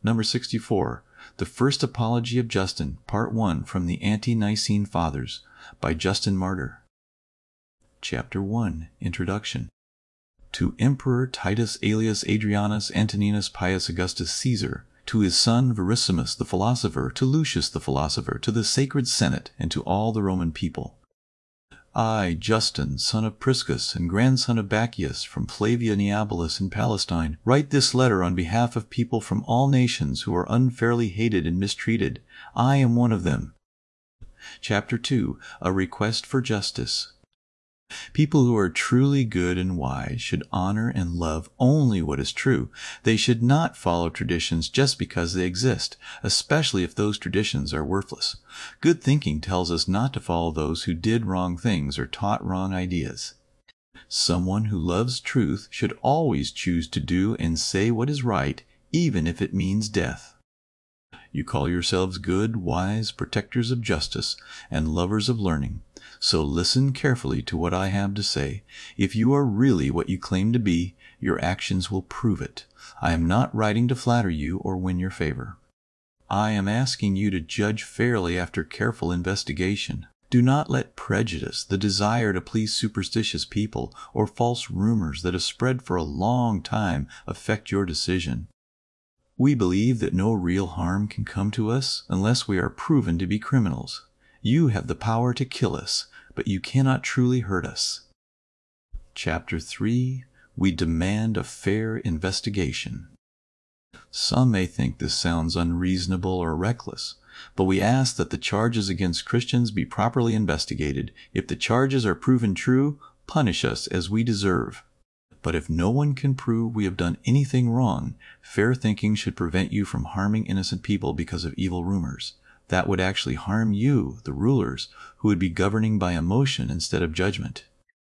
Number 64, The First Apology of Justin, Part 1, from the Ante-Nicene Fathers, by Justin Martyr. Chapter 1, Introduction. To Emperor Titus Aelius Adrianus Antoninus Pius Augustus Caesar, to his son Verissimus the philosopher, to Lucius the philosopher, to the sacred Senate, and to all the Roman people. I, Justin, son of Priscus and grandson of Bacchius, from Flavia Neapolis in Palestine, write this letter on behalf of people from all nations who are unfairly hated and mistreated. I am one of them. Chapter 2, A Request for Justice. People who are truly good and wise should honor and love only what is true. They should not follow traditions just because they exist, especially if those traditions are worthless. Good thinking tells us not to follow those who did wrong things or taught wrong ideas. Someone who loves truth should always choose to do and say what is right, even if it means death. You call yourselves good, wise, protectors of justice, and lovers of learning. So listen carefully to what I have to say. If you are really what you claim to be, your actions will prove it. I am not writing to flatter you or win your favor. I am asking you to judge fairly after careful investigation. Do not let prejudice, the desire to please superstitious people, or false rumors that have spread for a long time affect your decision. We believe that no real harm can come to us unless we are proven to be criminals. You have the power to kill us, but you cannot truly hurt us. Chapter 3, We Demand a Fair Investigation. Some may think this sounds unreasonable or reckless, but we ask that the charges against Christians be properly investigated. If the charges are proven true, punish us as we deserve. But if no one can prove we have done anything wrong, fair thinking should prevent you from harming innocent people because of evil rumors. That would actually harm you, the rulers, who would be governing by emotion instead of judgment.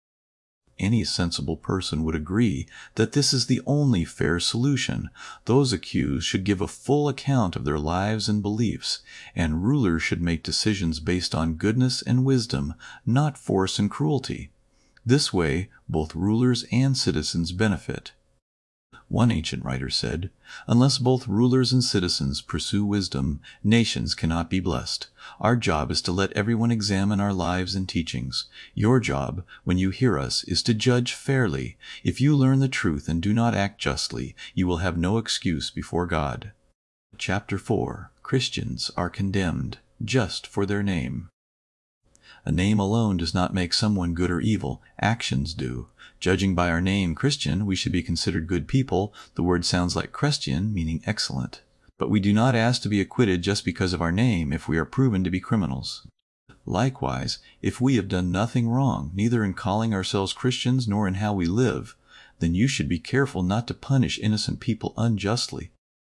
Any sensible person would agree that this is the only fair solution. Those accused should give a full account of their lives and beliefs, and rulers should make decisions based on goodness and wisdom, not force and cruelty. This way, both rulers and citizens benefit. One ancient writer said, "Unless both rulers and citizens pursue wisdom, nations cannot be blessed. Our job is to let everyone examine our lives and teachings. Your job, when you hear us, is to judge fairly. If you learn the truth and do not act justly, you will have no excuse before God." Chapter 4, Christians are condemned just for their name. A name alone does not make someone good or evil. Actions do. Judging by our name, Christian, we should be considered good people. The word sounds like Christian, meaning excellent. But we do not ask to be acquitted just because of our name if we are proven to be criminals. Likewise, if we have done nothing wrong, neither in calling ourselves Christians nor in how we live, then you should be careful not to punish innocent people unjustly.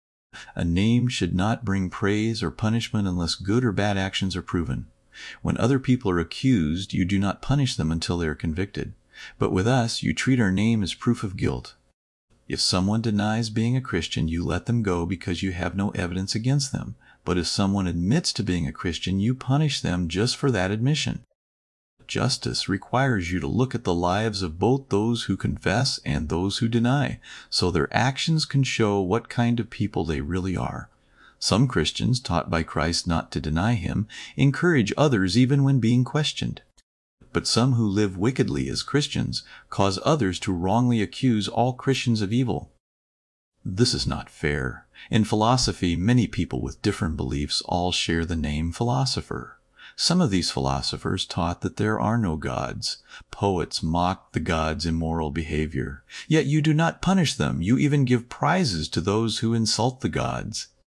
A name should not bring praise or punishment unless good or bad actions are proven. When other people are accused, you do not punish them until they are convicted. But with us, you treat our name as proof of guilt. If someone denies being a Christian, you let them go because you have no evidence against them. But if someone admits to being a Christian, you punish them just for that admission. Justice requires you to look at the lives of both those who confess and those who deny, so their actions can show what kind of people they really are. Some Christians, taught by Christ not to deny him, encourage others even when being questioned. But some who live wickedly as Christians cause others to wrongly accuse all Christians of evil. This is not fair. In philosophy, many people with different beliefs all share the name philosopher. Some of these philosophers taught that there are no gods. Poets mocked the gods' immoral behavior. Yet you do not punish them. You even give prizes to those who insult the gods.